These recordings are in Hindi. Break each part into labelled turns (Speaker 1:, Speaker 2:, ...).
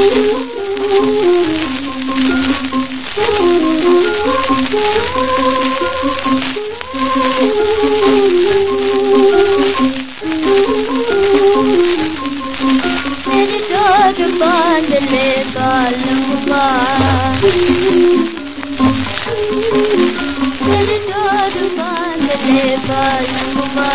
Speaker 1: मेरी डोर बांध ले बालमुआ, मेरी डोर बांध ले बालमुआ।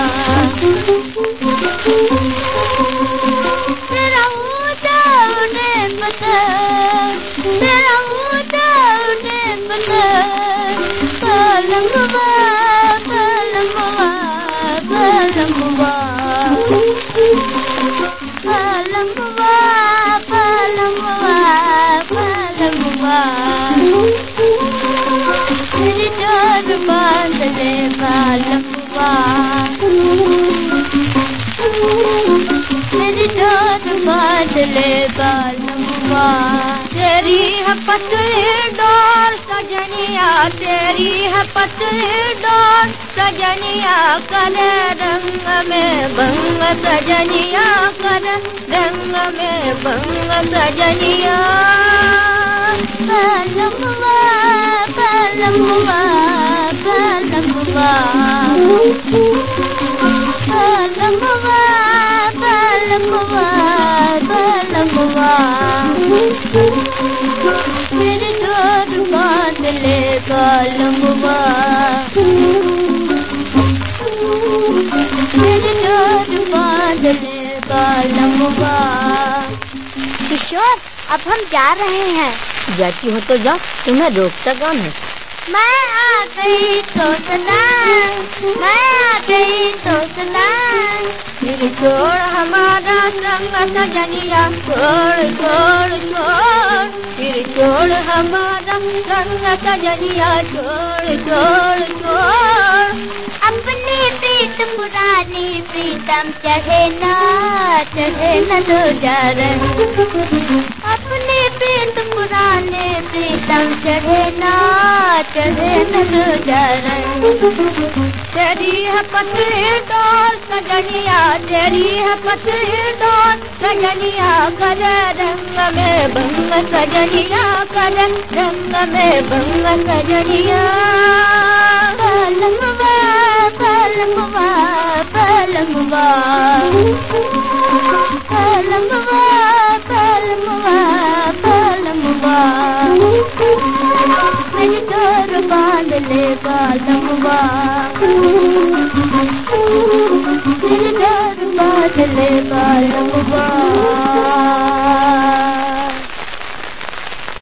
Speaker 1: तेरा ऊँचा उड़े पतंग, तेरा ऊँचा उड़े पतंग, बालमुआ बालमुआ बालमुआ बालमुआ बालमुआ बालमुआ। मेरी डोर बांध ले बालमुआ, मेरी डोर बांध ले बालमुआ। तेरी है पतली डोर सजनिया, तेरी है पतली डोर सजनिया, करे रंग में भंग सजनिया, करे रंग में भंग सजनिया। बालमुआ बालमुआ बालमुआ बालमुआ बालमुआ बालमुआ। मेरी डोर बांध ले बालमुआ, मेरी डोर बांध ले बालमुआ।
Speaker 2: किशोर, अब हम जा रहे हैं।
Speaker 3: जाती हो तो जाओ, तुम्हें रोकता कौन है?
Speaker 1: मैं आ गई तो सुना, मैं आ गई तो सुना। मेरी छोड़ हमारा संग सजनिया, छोड़ छोड़ छोड़। मेरी छोड़ हमारा संग सजनिया, छोड़ छोड़ छोड़। अपनी प्रीत पुरानी प्रीतम चाहे न दो जार, अपनी प्रीत पुराने प्रीतम चाहे न दो जार। तेरी है पतली डोर सजनिया, तेरी है पतली डोर सजनिया, करे रंग में भंग सजनिया, करे रंग में भंग सजनिया। बालमुआ बालमुआ बालमुआ बालमुआ बालमुआ बालमुआ। मेरी डोर बांध ले बालमुआ, मेरी डोर बांध ले